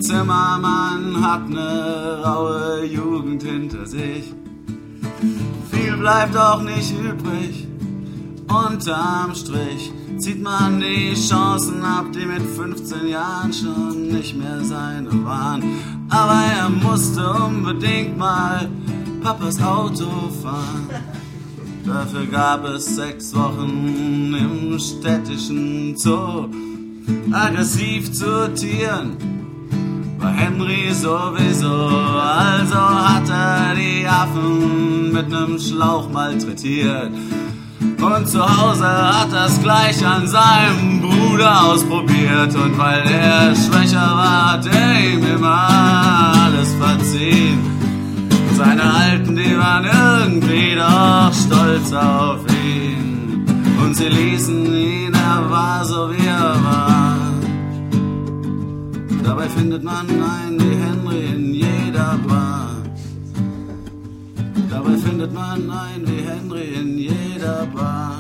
Zimmermann hat ne raue Jugend hinter sich. Viel bleibt auch nicht übrig. Unterm Strich zieht man die Chancen ab, die mit 15 Jahren schon nicht mehr seine waren. Aber er musste unbedingt mal Papas Auto fahren. Dafür gab es 6 Wochen im städtischen Zoo. Aggressiv zu Tieren war Henry sowieso, also hat er die Affen mit nem Schlauch malträtiert. Und zu Hause hat er's gleich an seinem Bruder ausprobiert. Und weil er schwächer war, hat er ihm immer alles verziehen. Seine Alten, die waren irgendwie doch stolz auf ihn. Und sie ließen ihn, er war so wie er war. Dabei findet man einen wie Henry in jeder Bar. Dabei findet man einen wie Henry in jeder Bar.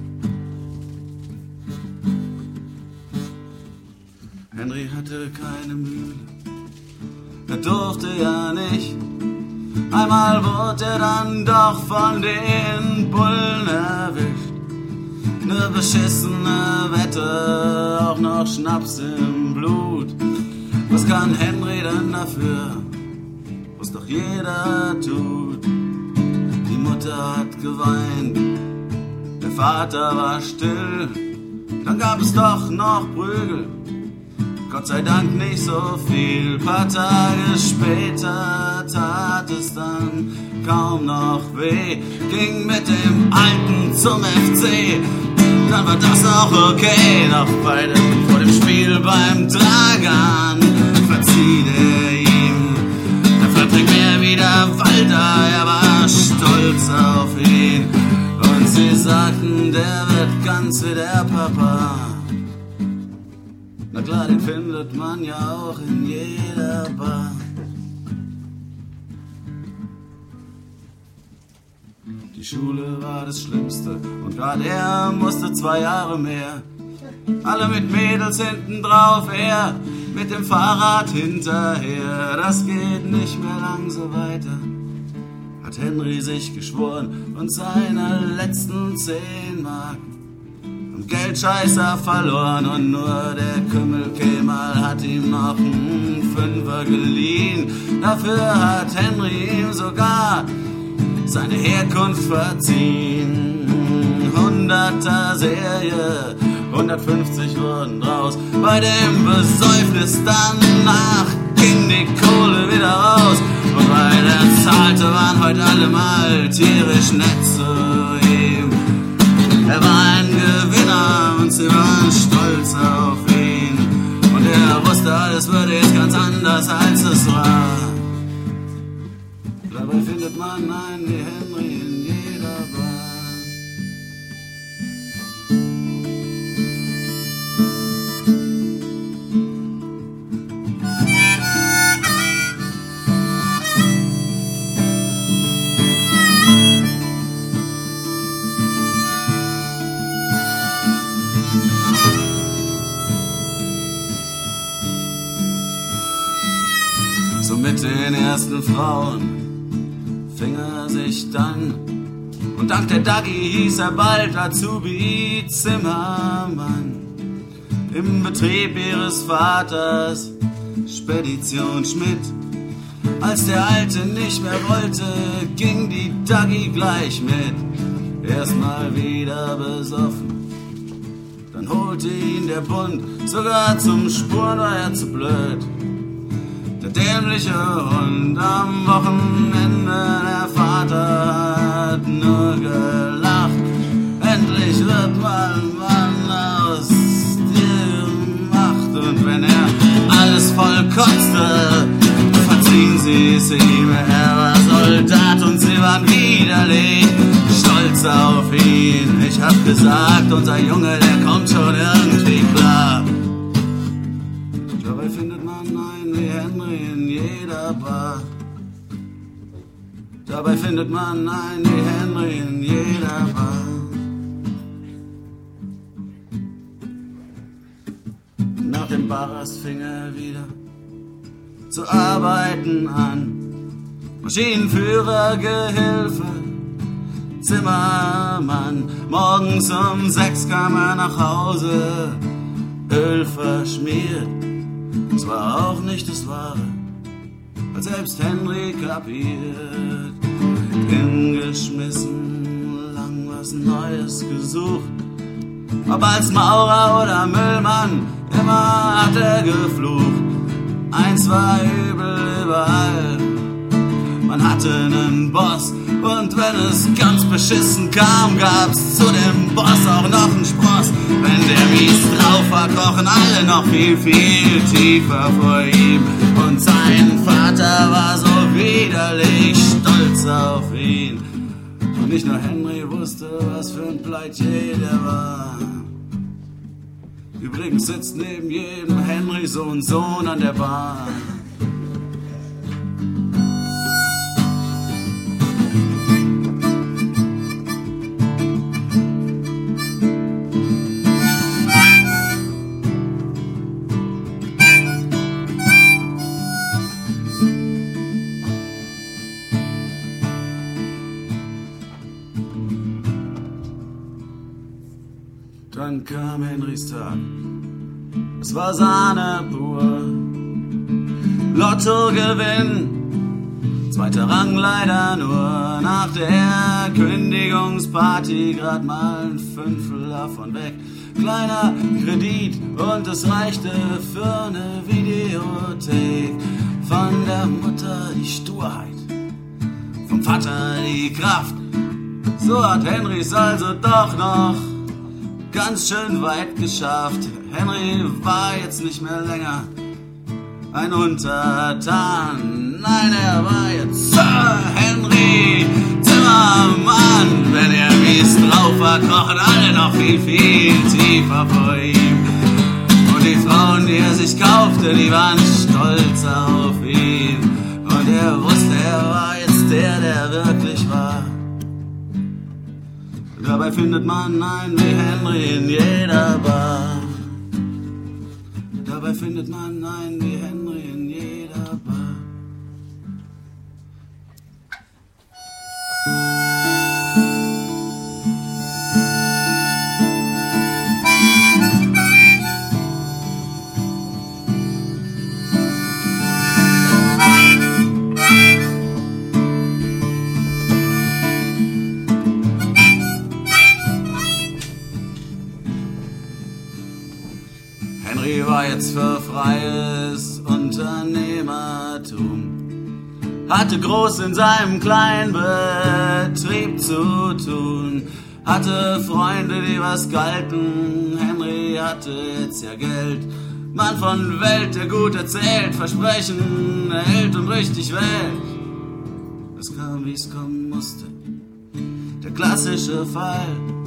Henry hatte keine Mühe, er durfte ja nicht. Einmal wurde er dann doch von den Bullen erwischt. Ne beschissene Wette, auch noch Schnaps im Blut. Was kann Henry denn dafür, was doch jeder tut? Die Mutter hat geweint, der Vater war still. Dann gab es doch noch Prügel, Gott sei Dank nicht so viel. Paar Tage später tat es dann kaum noch weh. Ging mit dem Alten zum FC, dann war das auch okay. Doch vor dem Spiel beim Dragan verzieh er ihm. Dafür trinkt er wieder Walter, er war stolz auf ihn. Und sie sagten, der wird ganz wie der Papa. Na klar, den findet man ja auch in jeder Bar. Die Schule war das Schlimmste und grad er musste 2 Jahre mehr. Alle mit Mädels hinten drauf, er mit dem Fahrrad hinterher. Das geht nicht mehr lang so weiter, hat Henry sich geschworen, und seine letzten 10 Mark am Geldscheißer verloren. Und nur der Kümmelkemal hat ihm noch einen 5er geliehen. Dafür hat Henry ihm sogar seine Herkunft verziehen. 100er Serie, 150 wurden draus. Bei dem Besäufnis danach ging die Kohle wieder raus. Und weil er zahlte, waren heute alle mal tierisch nett zu ihm. Er war ein Gewinner und sie waren stolz auf ihn. Und er wusste, alles würde jetzt ganz anders, als es war. Dabei findet man einen wie Henry in jeder Bar. So mit den ersten Frauen fing er sich dann, und dank der Dagi hieß er bald Azubi Zimmermann. Im Betrieb ihres Vaters, Spedition Schmidt. Als der Alte nicht mehr wollte, ging die Dagi gleich mit. Erstmal wieder besoffen, dann holte ihn der Bund, sogar zum Spuren war er zu blöd. Der dämliche Hund am Wochenende, der Vater hat nur gelacht. Endlich wird mal ein Mann aus dir gemacht. Und wenn er alles voll kotzte, verziehen sie es ihm. Er war Soldat und sie waren widerlich stolz auf ihn. Ich hab gesagt, unser Junge, der kommt schon irgendwie klar. Dabei findet man einen wie Henry in jeder Bar. Dabei findet man einen wie Henry in jeder Bar. Nach dem Barras fing er wieder zu arbeiten an. Maschinenführer, Gehilfe, Zimmermann. Morgens um 6 kam er nach Hause, Öl verschmiert. Es war auch nicht das Wahre, hat selbst Henry kapiert. Hingeschmissen, lang was Neues gesucht. Ob als Maurer oder Müllmann, immer hat er geflucht. Eins war übel überall, man hatte nen Boss. Und wenn es ganz beschissen kam, gab's zu dem Boss auch noch nen Spross. Wenn der mies drauf war, krochen alle noch viel, viel tiefer vor ihm. Und sein Vater war so widerlich stolz auf ihn. Und nicht nur Henry wusste, was für ein Pleitier der war. Übrigens sitzt neben jedem Henry so ein Sohn an der Bar. Dann kam Henrys Tag, es war Sahne pur. Lottogewinn, 2. Rang leider nur. Nach der Kündigungsparty grad mal ein Fünftel davon weg. Kleiner Kredit und es reichte für ne Videothek. Von der Mutter die Sturheit, vom Vater die Kraft. So hat Henrys also doch noch ganz schön weit geschafft. Henry war jetzt nicht mehr länger ein Untertan. Nein, er war jetzt Sir Henry Zimmermann. Wenn er mies drauf war, krochen alle noch viel, viel tiefer vor ihm. Und die Frauen, die er sich kaufte, die waren stolz auf ihn. Und er wusste, er war jetzt der wirklich war. Dabei findet man einen wie Henry in jeder Bar. Dabei findet man einen wie Henry in jeder Bar. Henry war jetzt für freies Unternehmertum, hatte groß in seinem kleinen Betrieb zu tun, hatte Freunde, die was galten. Henry hatte jetzt ja Geld, Mann von Welt, der gut erzählt, Versprechen erhält und richtig wählt. Es kam, wie's kommen musste, der klassische Fall.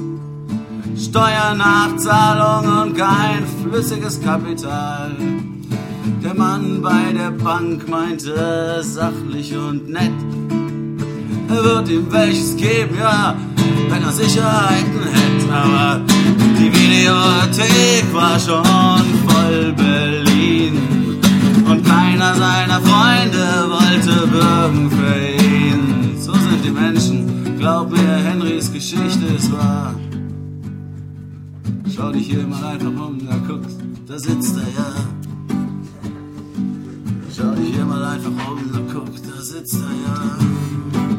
Steuernachzahlung und kein flüssiges Kapital. Der Mann bei der Bank meinte sachlich und nett, er wird ihm welches geben, ja, wenn er Sicherheiten hätte. Aber die Videothek war schon voll Berlin und keiner seiner Freunde wollte bürgen für ihn. So sind die Menschen, glaub mir, Henrys Geschichte ist wahr. Schau dich hier mal einfach um, da guckst, da sitzt er ja. Schau dich hier mal einfach um, da guckst, da sitzt er ja.